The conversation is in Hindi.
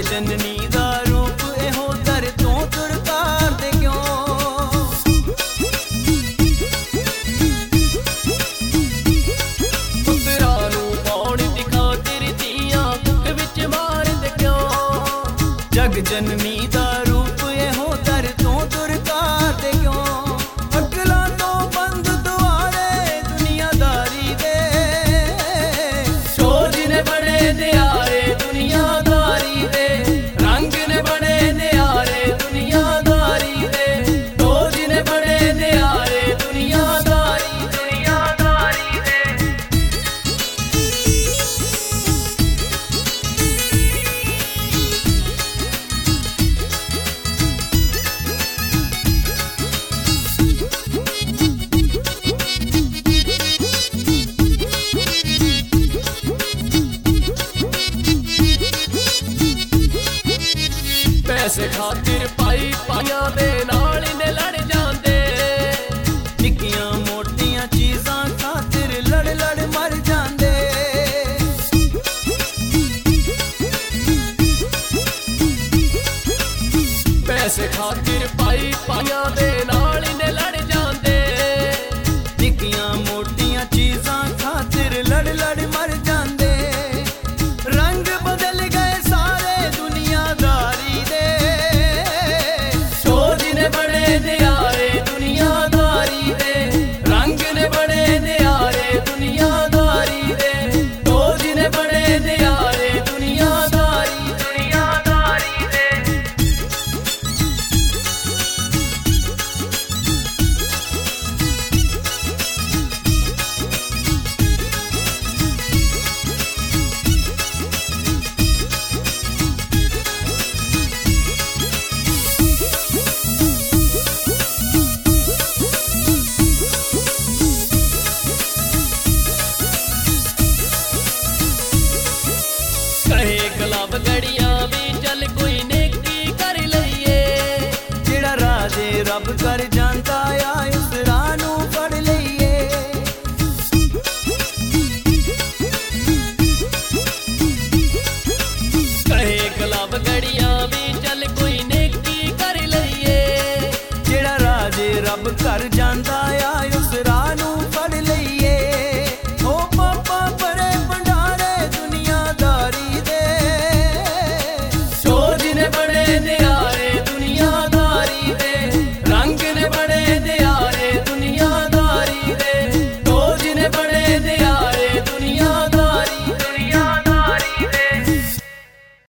जननी दा रूप एहो दर तो तुरकार दे क्यों। पुत्रा नू पाउण दी खातिर धीआं कुक विच मार दे क्यों। जग जननी दा रूप एहो दर तो तुरकार दे क्यों। अकलां तो बंद दुआरे दुनियादारी दे, सोच ने बड़े न्यारे दुनियादारी दे, रंग ने बड़े न्यारे दुनियादारी दे, सोच ने बड़े न्यारे दुनियादारी दुनियादारी दे। पैसे खातिर पाई पाइयां दे नाल ने लड़ जांदे, निक्कियां मोटियां चीजां खातिर लड़ लड़ मर जांदे। पैसे खातिर पाई पाइयां दे नाल ने लड़ जांदे, निक्कियां मोटियां चीजां खातिर लड़ लड़ मर जांदे। रंग बदल गए सारे दुनियादारी दे, सोच ने बड़े न्यारे दुनियादारी दे, रंग ने बड़े न्यारे दुनियादारी दे, सोच ने बड़े न्यारे दुनियादारी दुनियादारी दे। कहे गुलाब गड़ियां भी चल कोई नेकी कर लईए, जेड़ा राजे रब कर जांदा आ इस राह नू फड़ लईए। कहे गुलाब गड़ियां